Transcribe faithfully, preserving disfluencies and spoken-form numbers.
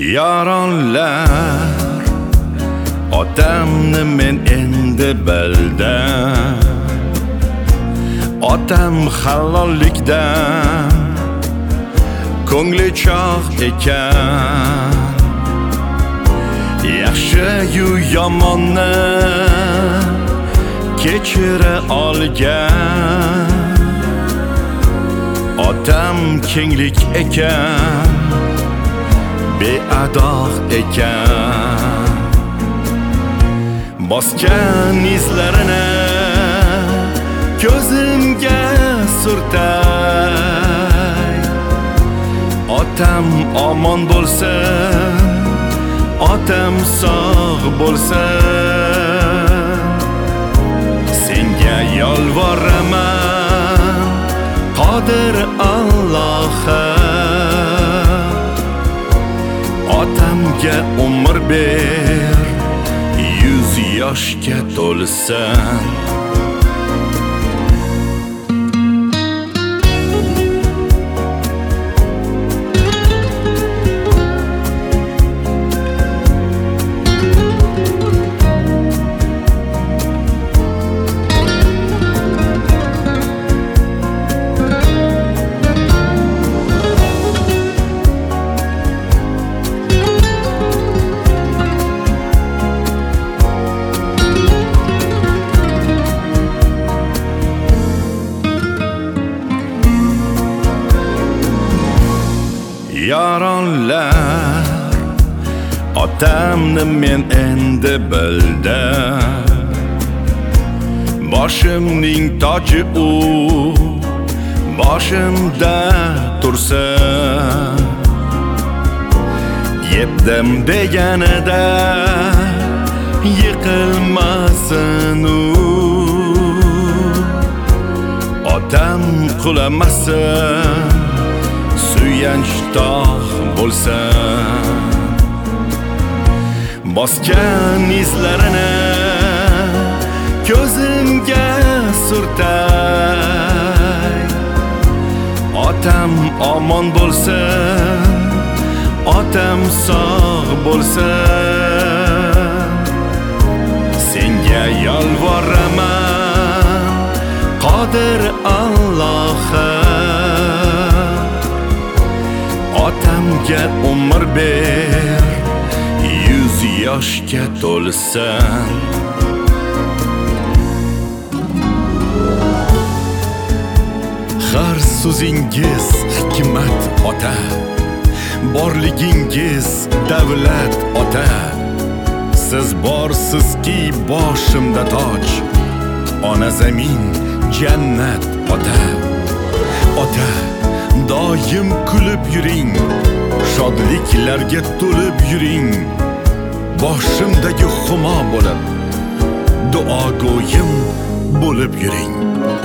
Yaronlar otamni men endi bildim. Otam halollikdan ko'ngli chog' ekan. Yaxshi-yu yomonni kechira olgan. Otam kenglik ekan, beadoq ekan. Bosgan izlarini ko'zimga surtay. Otam omon bo'lsin, otam sog' bo'lsin. Senga yolvoraman, Qodir Allohim. Otamga umr ber, yuz yoshga to'lsin. Yaronlar otamni men endi bildim. Boshimning toji u, boshimda tursin. Yetdim deganida yiqilmasin u. Otam qulamasin, suyanch tog' bo'lsin. Bosgan izlarini ko'zimga surtay. Otam omon bo'lsin, otam sog' bo'lsin. Senga yolvoraman, Qodir Allohim. Otamga umr ber, yuz yoshga to'lsin. Har so'zingiz hikmat ota, borligingiz davlat ota. Siz borsizki boshimda toj, ona zamin jannat ota. Ota, doim kulib yuring, shodliklarga to'lib yuring. Boshimdagi xumo bo'lib, duogo'yim bo'lib yuring.